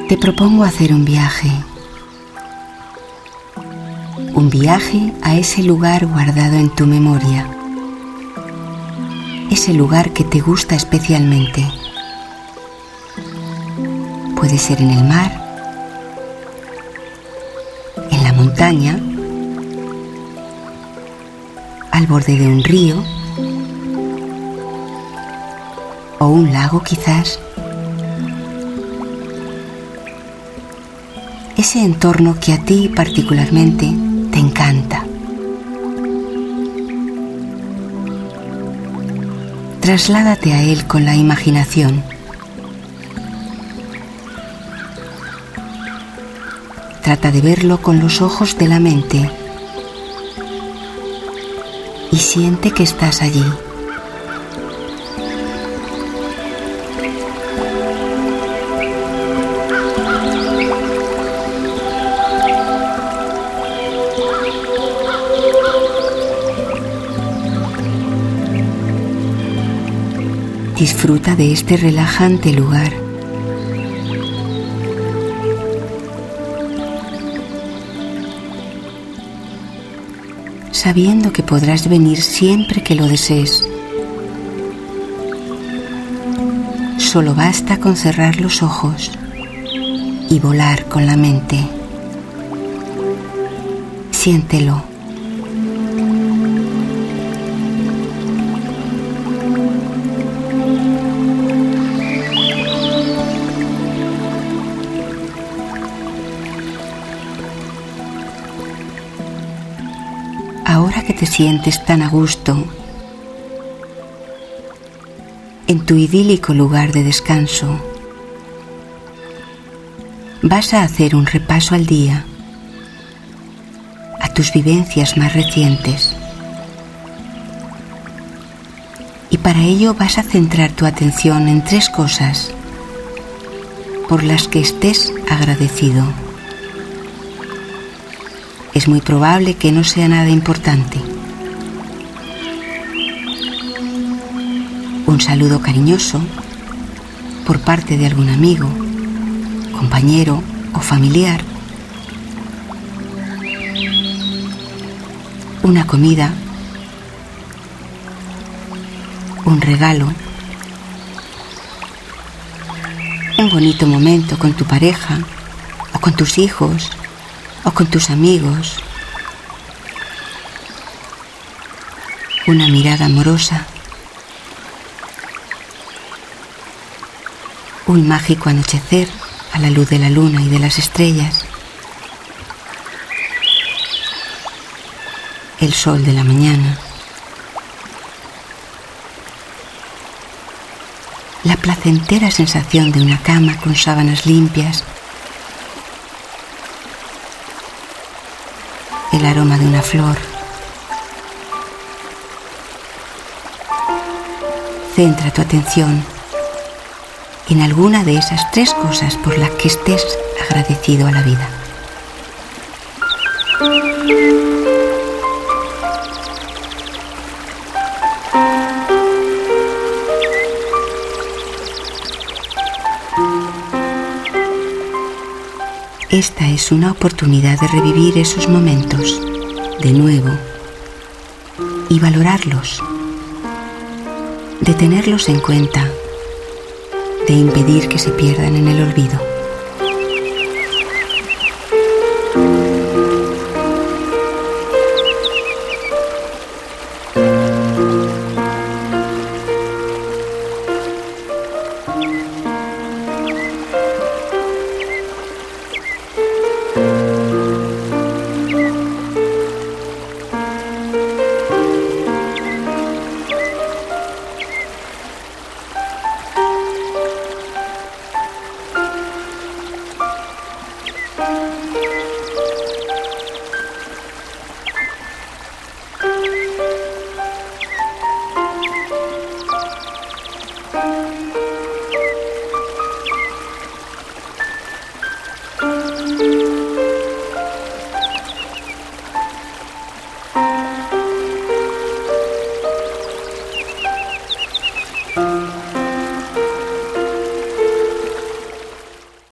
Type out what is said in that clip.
Te propongo hacer un viaje a ese lugar guardado en tu memoria, ese lugar que te gusta especialmente. Puede ser en el mar, en la montaña, al borde de un río o un lago quizás. Ese entorno que a ti particularmente te encanta. Trasládate a él con la imaginación. Trata de verlo con los ojos de la mente y siente que estás allí. Disfruta de este relajante lugar. Sabiendo que podrás venir siempre que lo desees. Solo basta con cerrar los ojos y volar con la mente. Siéntelo. Ahora que te sientes tan a gusto en tu idílico lugar de descanso, vas a hacer un repaso al día, a tus vivencias más recientes. Y para ello vas a centrar tu atención en 3 cosas por las que estés agradecido. Es muy probable que no sea nada importante. Un saludo cariñoso por parte de algún amigo, compañero o familiar. Una comida. Un regalo. Un bonito momento con tu pareja o con tus hijos o con tus amigos. Una mirada amorosa. Un mágico anochecer a la luz de la luna y de las estrellas. El sol de la mañana. La placentera sensación de una cama con sábanas limpias. El aroma de una flor. Centra tu atención en alguna de esas 3 cosas por las que estés agradecido a la vida. Esta es una oportunidad de revivir esos momentos de nuevo y valorarlos, de tenerlos en cuenta, de impedir que se pierdan en el olvido.